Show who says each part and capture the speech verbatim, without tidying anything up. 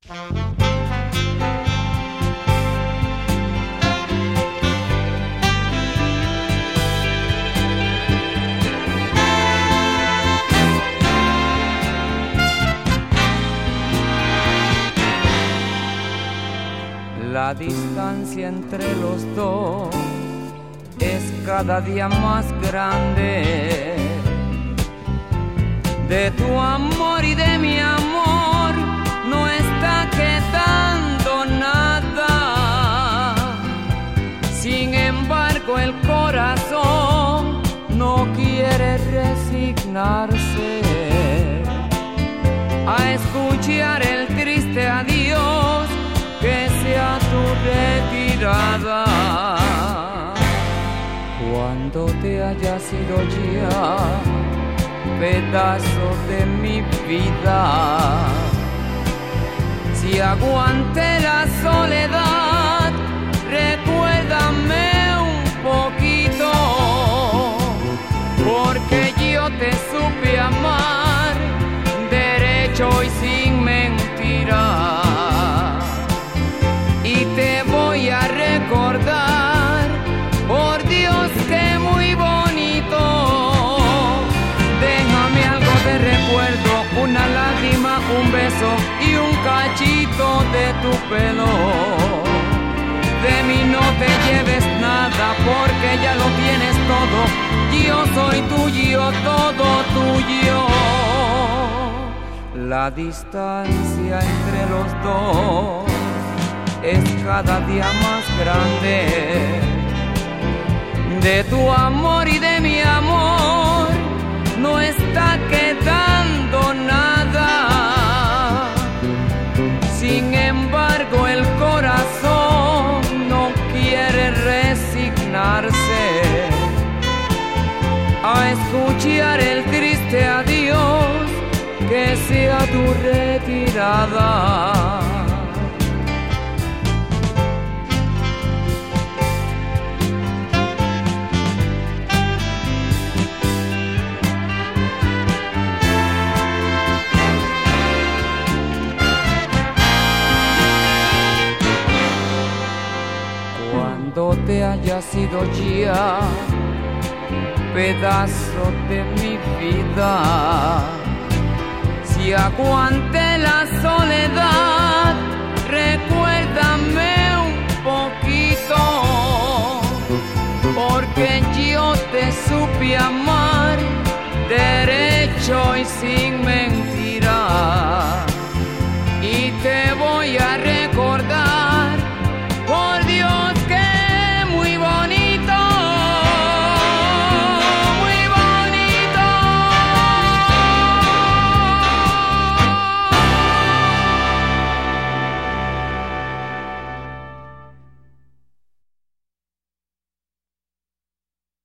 Speaker 1: La distancia entre los dos es cada día más grande. De tu amor y de mi amor no está quedando nada. Sin embargo, el corazón no quiere resignarse a escuchar el triste adiós que sea tu retirada. Cuando te hayas ido ya, pedazo de mi vida, si aguante la soledad, recuérdame un poquito, porque yo te supe amar derecho y sin mentira. Y te voy a recordar, por Dios que muy bonito. Déjame algo de recuerdo, una lágrima, un beso y un cachito de tu pelo. De mí no te lleves nada porque ya lo tienes todo. Yo soy tuyo, todo tuyo. La distancia entre los dos es cada día más grande. De tu amor y de mi amor no está quedando nada. Sin embargo, el corazón no quiere resignarse a escuchar el triste adiós que sea tu retirada. Cuando te hayas ido ya, pedazo de mi vida, si aguante la soledad, recuérdame un poquito, porque yo te supe amar derecho y sin mentira. Y te voy a